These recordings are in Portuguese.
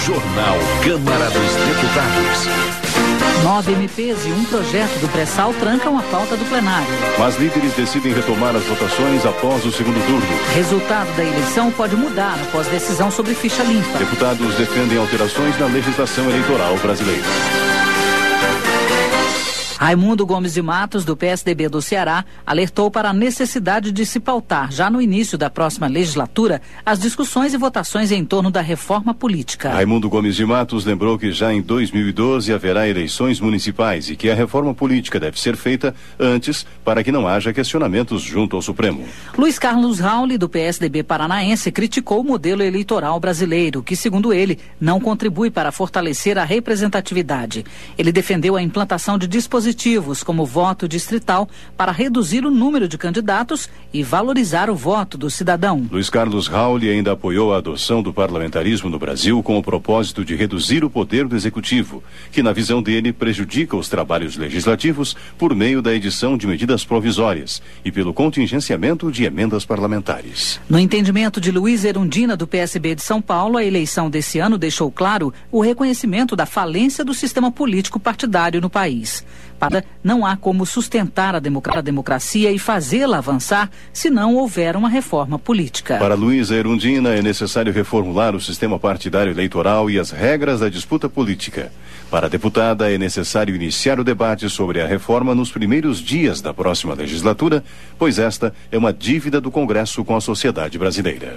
Jornal Câmara dos Deputados. 9 MPs e um projeto do pré-sal trancam a pauta do plenário. Mas líderes decidem retomar as votações após o segundo turno. Resultado da eleição pode mudar após decisão sobre ficha limpa. Deputados defendem alterações na legislação eleitoral brasileira. Raimundo Gomes de Matos, do PSDB do Ceará, alertou para a necessidade de se pautar, já no início da próxima legislatura, as discussões e votações em torno da reforma política. Raimundo Gomes de Matos lembrou que já em 2012 haverá eleições municipais e que a reforma política deve ser feita antes para que não haja questionamentos junto ao Supremo. Luiz Carlos Rauli, do PSDB paranaense, criticou o modelo eleitoral brasileiro, que, segundo ele, não contribui para fortalecer a representatividade. Ele defendeu a implantação de dispositivos como voto distrital para reduzir o número de candidatos e valorizar o voto do cidadão. Luiz Carlos Rauli ainda apoiou a adoção do parlamentarismo no Brasil com o propósito de reduzir o poder do executivo, que na visão dele prejudica os trabalhos legislativos por meio da edição de medidas provisórias e pelo contingenciamento de emendas parlamentares. No entendimento de Luiz Erundina, do PSB de São Paulo, a eleição desse ano deixou claro o reconhecimento da falência do sistema político partidário no país. Não há como sustentar a democracia e fazê-la avançar se não houver uma reforma política. Para Luísa Erundina, é necessário reformular o sistema partidário eleitoral e as regras da disputa política. Para a deputada, é necessário iniciar o debate sobre a reforma nos primeiros dias da próxima legislatura, pois esta é uma dívida do Congresso com a sociedade brasileira.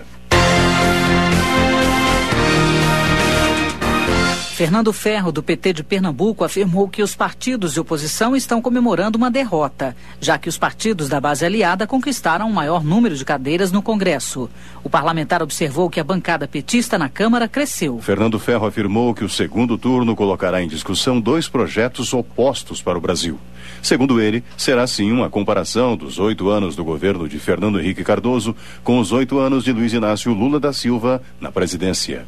Fernando Ferro, do PT de Pernambuco, afirmou que os partidos de oposição estão comemorando uma derrota, já que os partidos da base aliada conquistaram um maior número de cadeiras no Congresso. O parlamentar observou que a bancada petista na Câmara cresceu. Fernando Ferro afirmou que o segundo turno colocará em discussão 2 projetos opostos para o Brasil. Segundo ele, será sim uma comparação dos 8 anos do governo de Fernando Henrique Cardoso com os 8 anos de Luiz Inácio Lula da Silva na presidência.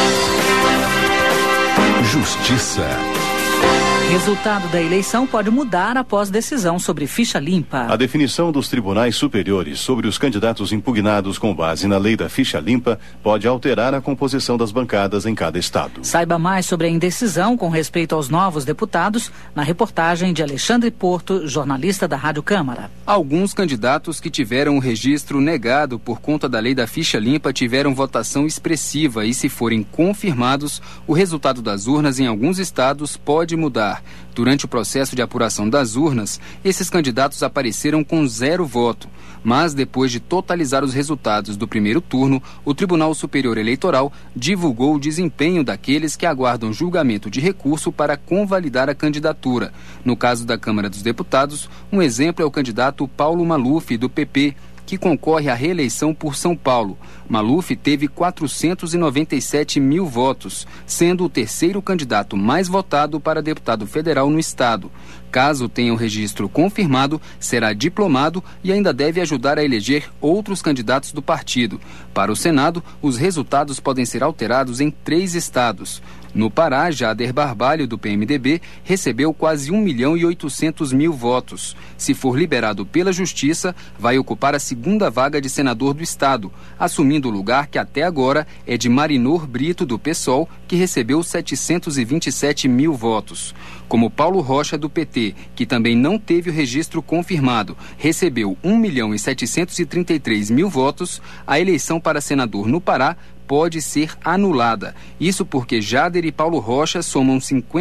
Justiça. Resultado da eleição pode mudar após decisão sobre ficha limpa. A definição dos tribunais superiores sobre os candidatos impugnados com base na lei da ficha limpa pode alterar a composição das bancadas em cada estado. Saiba mais sobre a indecisão com respeito aos novos deputados na reportagem de Alexandre Porto, jornalista da Rádio Câmara. Alguns candidatos que tiveram o registro negado por conta da lei da ficha limpa tiveram votação expressiva e, se forem confirmados, o resultado das urnas em alguns estados pode mudar. Durante o processo de apuração das urnas, esses candidatos apareceram com 0 voto. Mas, depois de totalizar os resultados do primeiro turno, o Tribunal Superior Eleitoral divulgou o desempenho daqueles que aguardam julgamento de recurso para convalidar a candidatura. No caso da Câmara dos Deputados, um exemplo é o candidato Paulo Maluf, do PP, que concorre à reeleição por São Paulo. Maluf teve 497 mil votos, sendo o terceiro candidato mais votado para deputado federal no estado. Caso tenha o registro confirmado, será diplomado e ainda deve ajudar a eleger outros candidatos do partido. Para o Senado, os resultados podem ser alterados em 3 estados. No Pará, Jader Barbalho, do PMDB, recebeu quase 1.800.000 votos. Se for liberado pela Justiça, vai ocupar a segunda vaga de senador do estado, assumindo o lugar que até agora é de Marinor Brito, do PSOL, que recebeu 727 mil votos. Como Paulo Rocha, do PT, que também não teve o registro confirmado, recebeu 1.733.000 votos, a eleição para senador no Pará pode ser anulada. Isso porque Jader e Paulo Rocha somam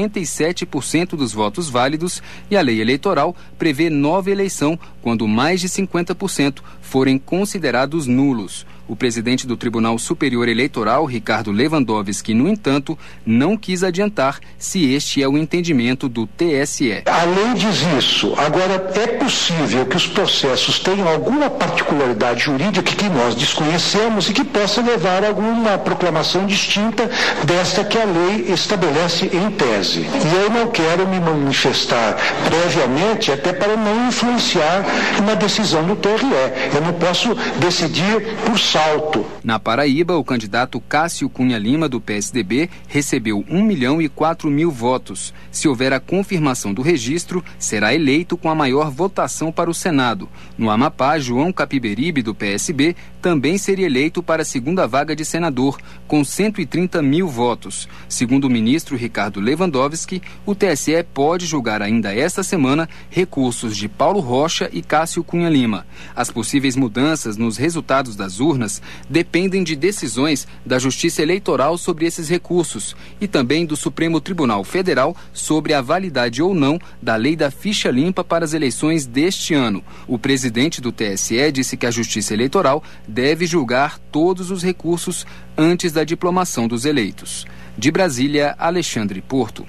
57% dos votos válidos e a lei eleitoral prevê nova eleição quando mais de 50% forem considerados nulos. O presidente do Tribunal Superior Eleitoral, Ricardo Lewandowski, no entanto, não quis adiantar se este é o entendimento do TSE. A lei diz isso. Agora, é possível que os processos tenham alguma particularidade jurídica que nós desconhecemos e que possa levar a alguma proclamação distinta desta que a lei estabelece em tese. E eu não quero me manifestar previamente, até para não influenciar na decisão do TRE. Eu não posso decidir por si. salto. Na Paraíba, o candidato Cássio Cunha Lima, do PSDB, recebeu 1.004.000 votos. Se houver a confirmação do registro, será eleito com a maior votação para o Senado. No Amapá, João Capiberibe, do PSB, também seria eleito para a segunda vaga de senador, com 130.000 votos. Segundo o ministro Ricardo Lewandowski, o TSE pode julgar ainda esta semana recursos de Paulo Rocha e Cássio Cunha Lima. As possíveis mudanças nos resultados das urnas dependem de decisões da Justiça Eleitoral sobre esses recursos e também do Supremo Tribunal Federal sobre a validade ou não da lei da ficha limpa para as eleições deste ano. O presidente do TSE disse que a Justiça Eleitoral deve julgar todos os recursos antes da diplomação dos eleitos. De Brasília, Alexandre Porto.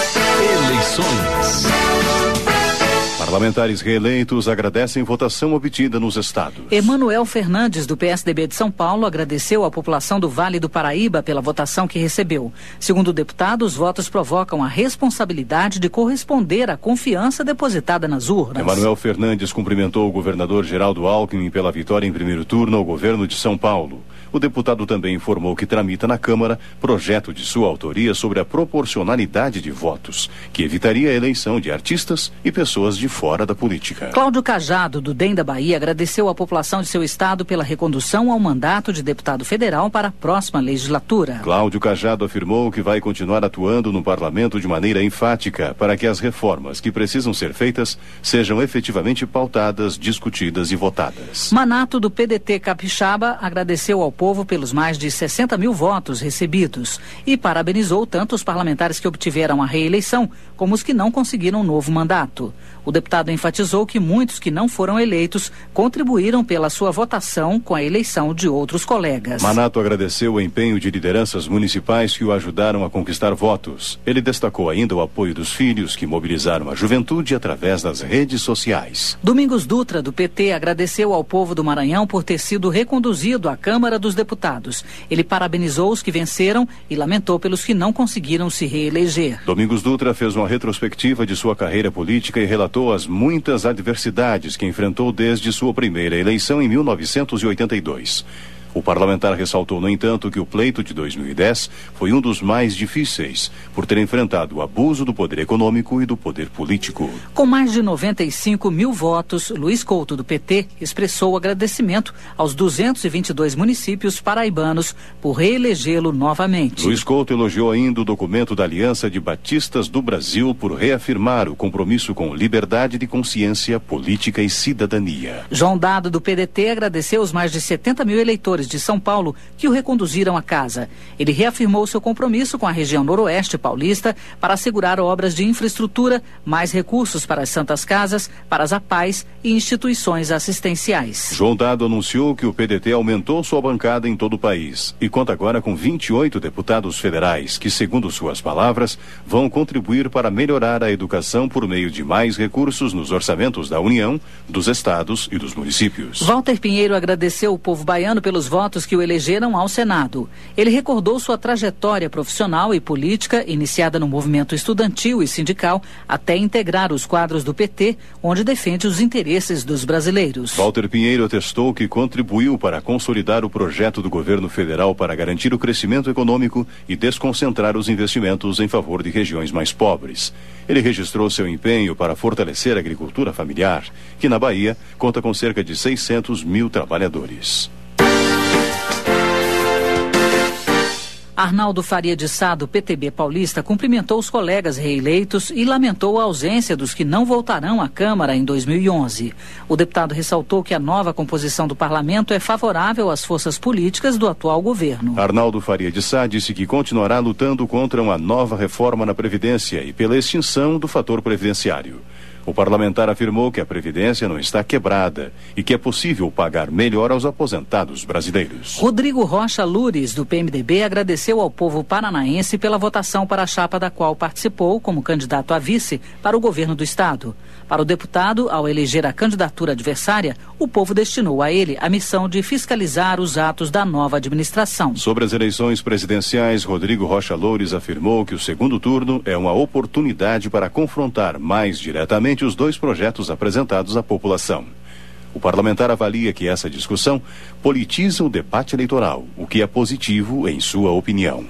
Eleições. Parlamentares reeleitos agradecem votação obtida nos estados. Emanuel Fernandes, do PSDB de São Paulo, agradeceu à população do Vale do Paraíba pela votação que recebeu. Segundo o deputado, os votos provocam a responsabilidade de corresponder à confiança depositada nas urnas. Emanuel Fernandes cumprimentou o governador Geraldo Alckmin pela vitória em primeiro turno ao governo de São Paulo. O deputado também informou que tramita na Câmara projeto de sua autoria sobre a proporcionalidade de votos, que evitaria a eleição de artistas e pessoas de fora da política. Cláudio Cajado, do DEM da Bahia, agradeceu à população de seu estado pela recondução ao mandato de deputado federal para a próxima legislatura. Cláudio Cajado afirmou que vai continuar atuando no parlamento de maneira enfática para que as reformas que precisam ser feitas sejam efetivamente pautadas, discutidas e votadas. Manato, do PDT Capixaba, agradeceu ao povo pelos mais de 60.000 votos recebidos e parabenizou tanto os parlamentares que obtiveram a reeleição como os que não conseguiram um novo mandato. O deputado enfatizou que muitos que não foram eleitos contribuíram pela sua votação com a eleição de outros colegas. Manato agradeceu o empenho de lideranças municipais que o ajudaram a conquistar votos. Ele destacou ainda o apoio dos filhos que mobilizaram a juventude através das redes sociais. Domingos Dutra, do PT, agradeceu ao povo do Maranhão por ter sido reconduzido à Câmara dos Deputados. Ele parabenizou os que venceram e lamentou pelos que não conseguiram se reeleger. Domingos Dutra fez uma retrospectiva de sua carreira política e relatou as muitas adversidades que enfrentou desde sua primeira eleição em 1982. O parlamentar ressaltou, no entanto, que o pleito de 2010 foi um dos mais difíceis, por ter enfrentado o abuso do poder econômico e do poder político. Com mais de 95.000 votos, Luiz Couto, do PT, expressou agradecimento aos 222 municípios paraibanos por reelegê-lo novamente. Luiz Couto elogiou ainda o documento da Aliança de Batistas do Brasil por reafirmar o compromisso com liberdade de consciência, política e cidadania. João Dado, do PDT, agradeceu os mais de 70.000 eleitores de São Paulo que o reconduziram à casa. Ele reafirmou seu compromisso com a região noroeste paulista para assegurar obras de infraestrutura, mais recursos para as Santas Casas, para as APAES e instituições assistenciais. João Dado anunciou que o PDT aumentou sua bancada em todo o país e conta agora com 28 deputados federais que, segundo suas palavras, vão contribuir para melhorar a educação por meio de mais recursos nos orçamentos da União, dos estados e dos municípios. Walter Pinheiro agradeceu o povo baiano pelos votos que o elegeram ao Senado. Ele recordou sua trajetória profissional e política, iniciada no movimento estudantil e sindical, até integrar os quadros do PT, onde defende os interesses dos brasileiros. Walter Pinheiro atestou que contribuiu para consolidar o projeto do governo federal para garantir o crescimento econômico e desconcentrar os investimentos em favor de regiões mais pobres. Ele registrou seu empenho para fortalecer a agricultura familiar, que na Bahia conta com cerca de 600.000 trabalhadores. Arnaldo Faria de Sá, do PTB paulista, cumprimentou os colegas reeleitos e lamentou a ausência dos que não voltarão à Câmara em 2011. O deputado ressaltou que a nova composição do parlamento é favorável às forças políticas do atual governo. Arnaldo Faria de Sá disse que continuará lutando contra uma nova reforma na Previdência e pela extinção do fator previdenciário. O parlamentar afirmou que a Previdência não está quebrada e que é possível pagar melhor aos aposentados brasileiros. Rodrigo Rocha Lures, do PMDB, agradeceu ao povo paranaense pela votação para a chapa da qual participou como candidato a vice para o governo do estado. Para o deputado, ao eleger a candidatura adversária, o povo destinou a ele a missão de fiscalizar os atos da nova administração. Sobre as eleições presidenciais, Rodrigo Rocha Loures afirmou que o segundo turno é uma oportunidade para confrontar mais diretamente os dois projetos apresentados à população. O parlamentar avalia que essa discussão politiza o debate eleitoral, o que é positivo em sua opinião.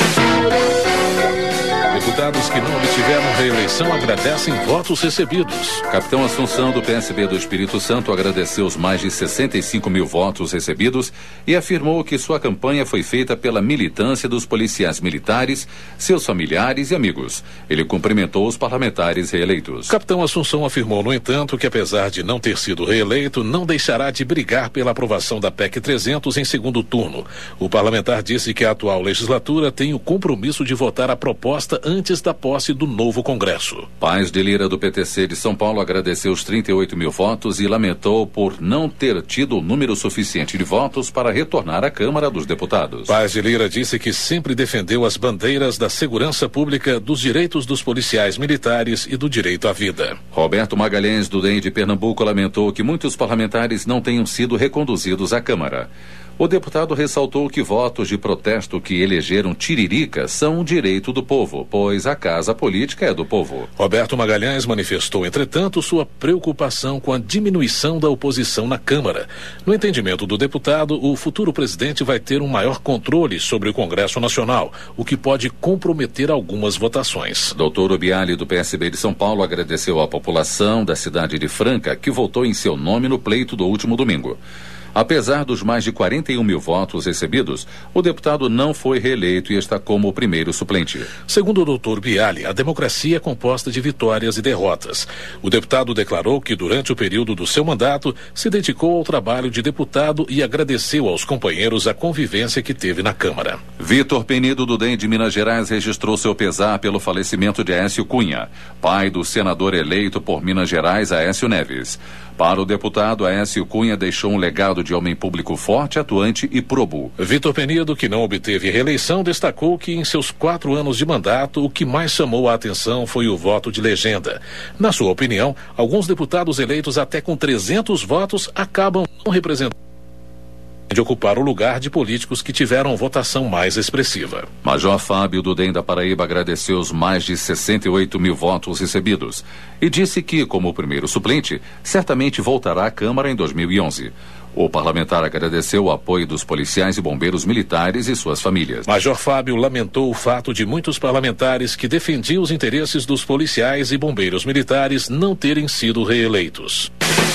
Deputados que não obtiveram reeleição agradecem votos recebidos. Capitão Assunção, do PSB do Espírito Santo, agradeceu os mais de 65 mil votos recebidos e afirmou que sua campanha foi feita pela militância dos policiais militares, seus familiares e amigos. Ele cumprimentou os parlamentares reeleitos. Capitão Assunção afirmou, no entanto, que apesar de não ter sido reeleito, não deixará de brigar pela aprovação da PEC 300 em segundo turno. O parlamentar disse que a atual legislatura tem o compromisso de votar a proposta antes da posse do novo Congresso. Paz de Lira, do PTC de São Paulo, agradeceu os 38 mil votos e lamentou por não ter tido o número suficiente de votos para retornar à Câmara dos Deputados. Paz de Lira disse que sempre defendeu as bandeiras da segurança pública, dos direitos dos policiais militares e do direito à vida. Roberto Magalhães, do DEM de Pernambuco, lamentou que muitos parlamentares não tenham sido reconduzidos à Câmara. O deputado ressaltou que votos de protesto que elegeram Tiririca são um direito do povo, pois a casa política é do povo. Roberto Magalhães manifestou, entretanto, sua preocupação com a diminuição da oposição na Câmara. No entendimento do deputado, o futuro presidente vai ter um maior controle sobre o Congresso Nacional, o que pode comprometer algumas votações. Doutor Obiali, do PSB de São Paulo, agradeceu à população da cidade de Franca que votou em seu nome no pleito do último domingo. Apesar dos mais de 41 mil votos recebidos, o deputado não foi reeleito e está como o primeiro suplente. Segundo o doutor Biali, a democracia é composta de vitórias e derrotas. O deputado declarou que durante o período do seu mandato se dedicou ao trabalho de deputado e agradeceu aos companheiros a convivência que teve na Câmara. Vitor Penido, do DEM de Minas Gerais, registrou seu pesar pelo falecimento de Aécio Cunha, pai do senador eleito por Minas Gerais, Aécio Neves. Para o deputado, Aécio Cunha deixou um legado de homem público forte, atuante e probo. Vitor Penido, que não obteve reeleição, destacou que em seus 4 anos de mandato, o que mais chamou a atenção foi o voto de legenda. Na sua opinião, alguns deputados eleitos até com 300 votos acabam não representando de ocupar o lugar de políticos que tiveram votação mais expressiva. Major Fábio, do DEM da Paraíba, agradeceu os mais de 68 mil votos recebidos e disse que, como primeiro suplente, certamente voltará à Câmara em 2011. O parlamentar agradeceu o apoio dos policiais e bombeiros militares e suas famílias. Major Fábio lamentou o fato de muitos parlamentares que defendiam os interesses dos policiais e bombeiros militares não terem sido reeleitos.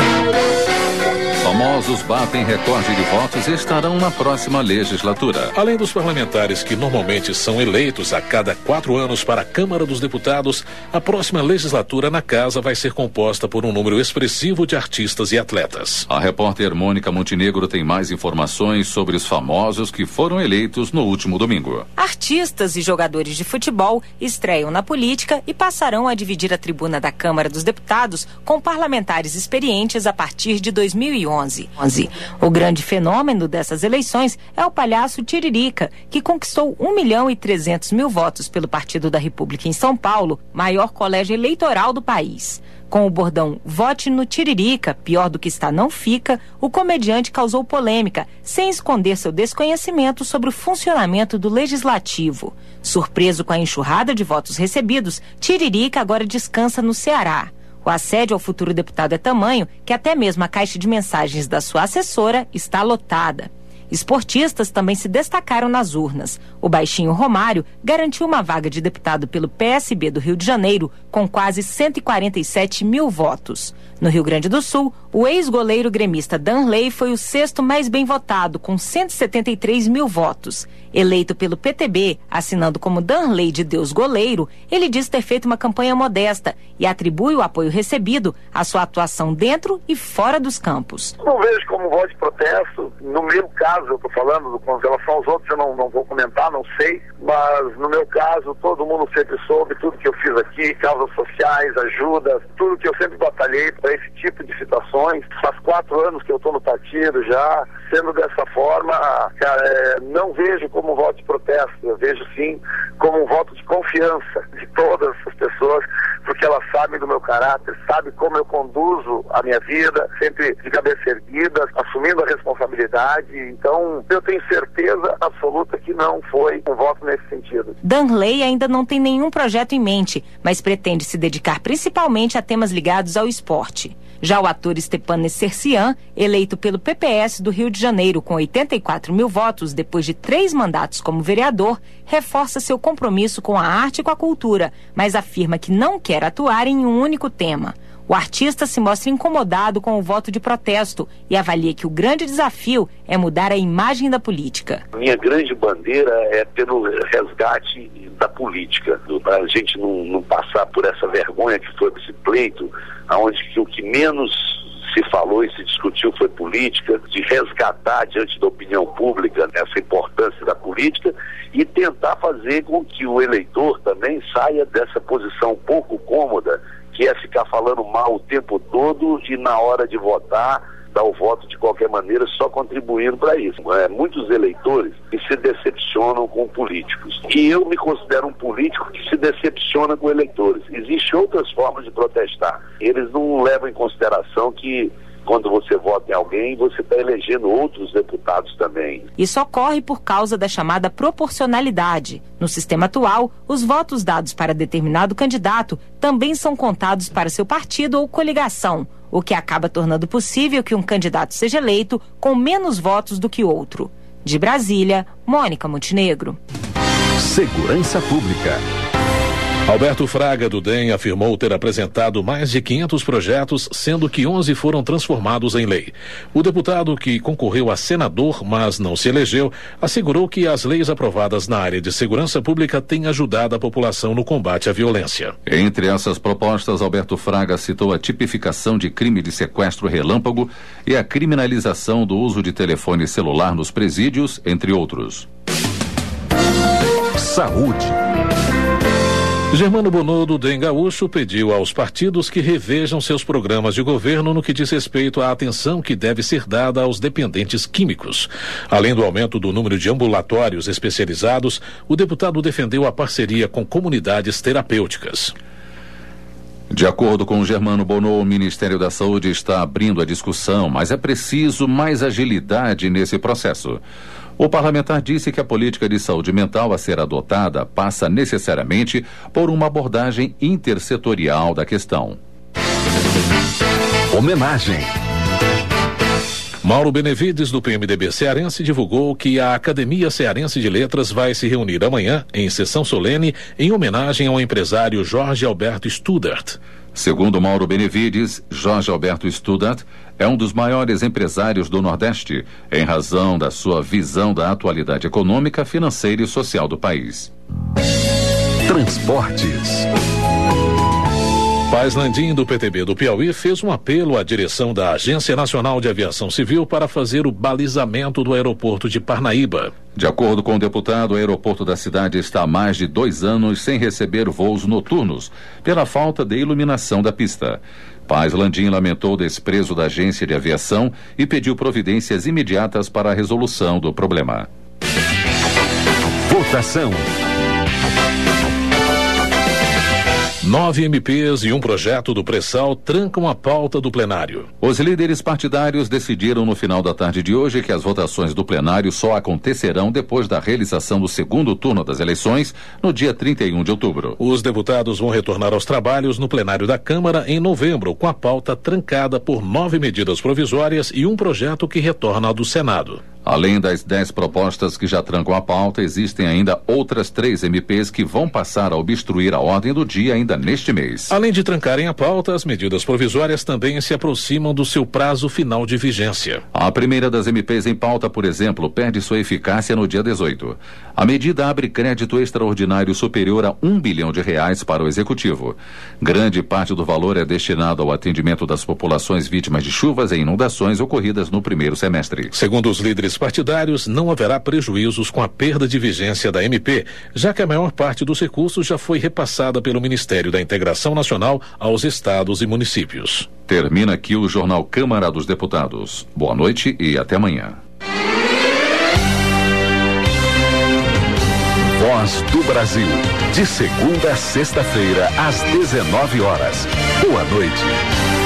Famosos batem recorde de votos e estarão na próxima legislatura. Além dos parlamentares que normalmente são eleitos a cada 4 anos para a Câmara dos Deputados, a próxima legislatura na casa vai ser composta por um número expressivo de artistas e atletas. A repórter Mônica Montenegro tem mais informações sobre os famosos que foram eleitos no último domingo. Artistas e jogadores de futebol estreiam na política e passarão a dividir a tribuna da Câmara dos Deputados com parlamentares experientes a partir de 2011. O grande fenômeno dessas eleições é o palhaço Tiririca, que conquistou 1.300.000 votos pelo Partido da República em São Paulo, maior colégio eleitoral do país. Com o bordão "Vote no Tiririca, pior do que está não fica", o comediante causou polêmica, sem esconder seu desconhecimento sobre o funcionamento do Legislativo. Surpreso com a enxurrada de votos recebidos, Tiririca agora descansa no Ceará. O assédio ao futuro deputado é tamanho que até mesmo a caixa de mensagens da sua assessora está lotada. Esportistas também se destacaram nas urnas. O baixinho Romário garantiu uma vaga de deputado pelo PSB do Rio de Janeiro com quase 147 mil votos. No Rio Grande do Sul, o ex-goleiro gremista Danley foi o 6º mais bem votado, com 173 mil votos. Eleito pelo PTB, assinando como Danley de Deus Goleiro, ele diz ter feito uma campanha modesta e atribui o apoio recebido à sua atuação dentro e fora dos campos. Não vejo como voto de protesto. No meu caso, eu estou falando, com relação aos outros eu não vou comentar, não sei, mas no meu caso, todo mundo sempre soube tudo que eu fiz aqui, causas sociais, ajudas, tudo que eu sempre batalhei para esse tipo de situações. Faz 4 anos que eu estou no partido já, sendo dessa forma, cara, não vejo como voto de protesto, eu vejo sim como um voto de confiança de todas as pessoas, porque elas sabem do meu caráter, sabem como eu conduzo a minha vida, sempre de cabeça erguida, assumindo a responsabilidade. Então, eu tenho certeza absoluta que não foi um voto nesse sentido. Danley ainda não tem nenhum projeto em mente, mas pretende se dedicar principalmente a temas ligados ao esporte. Já o ator Stepan Nessercian, eleito pelo PPS do Rio de Janeiro com 84 mil votos depois de 3 mandatos como vereador, reforça seu compromisso com a arte e com a cultura, mas afirma que não quer atuar em um único tema. O artista se mostra incomodado com o voto de protesto e avalia que o grande desafio é mudar a imagem da política. Minha grande bandeira é pelo resgate da política, para a gente não passar por essa vergonha que foi esse pleito, onde o que menos se falou e se discutiu foi política, de resgatar diante da opinião pública essa importância da política e tentar fazer com que o eleitor também saia dessa posição pouco cômoda, que é ficar falando mal o tempo todo e na hora de votar, dar o voto de qualquer maneira, só contribuindo para isso. Muitos eleitores que se decepcionam com políticos. E eu me considero um político que se decepciona com eleitores. Existem outras formas de protestar. Eles não levam em consideração que quando você vota em alguém, você está elegendo outros deputados também. Isso ocorre por causa da chamada proporcionalidade. No sistema atual, os votos dados para determinado candidato também são contados para seu partido ou coligação, o que acaba tornando possível que um candidato seja eleito com menos votos do que outro. De Brasília, Mônica Montenegro. Segurança Pública. Alberto Fraga, do DEM, afirmou ter apresentado mais de 500 projetos, sendo que 11 foram transformados em lei. O deputado, que concorreu a senador, mas não se elegeu, assegurou que as leis aprovadas na área de segurança pública têm ajudado a população no combate à violência. Entre essas propostas, Alberto Fraga citou a tipificação de crime de sequestro relâmpago e a criminalização do uso de telefone celular nos presídios, entre outros. Saúde. Germano Bonô, do DEM Gaúcho, pediu aos partidos que revejam seus programas de governo no que diz respeito à atenção que deve ser dada aos dependentes químicos. Além do aumento do número de ambulatórios especializados, o deputado defendeu a parceria com comunidades terapêuticas. De acordo com Germano Bonô, o Ministério da Saúde está abrindo a discussão, mas é preciso mais agilidade nesse processo. O parlamentar disse que a política de saúde mental a ser adotada passa necessariamente por uma abordagem intersetorial da questão. Homenagem. Mauro Benevides, do PMDB cearense, divulgou que a Academia Cearense de Letras vai se reunir amanhã, em sessão solene, em homenagem ao empresário Jorge Alberto Studart. Segundo Mauro Benevides, Jorge Alberto Studart é um dos maiores empresários do Nordeste, em razão da sua visão da atualidade econômica, financeira e social do país. Transportes. Paz Landim, do PTB do Piauí, fez um apelo à direção da Agência Nacional de Aviação Civil para fazer o balizamento do aeroporto de Parnaíba. De acordo com o deputado, o aeroporto da cidade está há mais de 2 anos sem receber voos noturnos, pela falta de iluminação da pista. Paz Landim lamentou o desprezo da agência de aviação e pediu providências imediatas para a resolução do problema. Votação. 9 MPs e um projeto do Pré-Sal trancam a pauta do plenário. Os líderes partidários decidiram no final da tarde de hoje que as votações do plenário só acontecerão depois da realização do segundo turno das eleições, no dia 31 de outubro. Os deputados vão retornar aos trabalhos no plenário da Câmara em novembro, com a pauta trancada por 9 medidas provisórias e um projeto que retorna ao do Senado. Além das 10 propostas que já trancam a pauta, existem ainda outras 3 MPs que vão passar a obstruir a ordem do dia ainda neste mês. Além de trancarem a pauta, as medidas provisórias também se aproximam do seu prazo final de vigência. A primeira das MPs em pauta, por exemplo, perde sua eficácia no dia 18. A medida abre crédito extraordinário superior a R$1 bilhão para o Executivo. Grande parte do valor é destinado ao atendimento das populações vítimas de chuvas e inundações ocorridas no primeiro semestre. Segundo os líderes partidários, não haverá prejuízos com a perda de vigência da MP, já que a maior parte dos recursos já foi repassada pelo Ministério da Integração Nacional aos estados e municípios. Termina aqui o Jornal Câmara dos Deputados. Boa noite e até amanhã. Voz do Brasil, de segunda a sexta-feira, às 19 horas. Boa noite.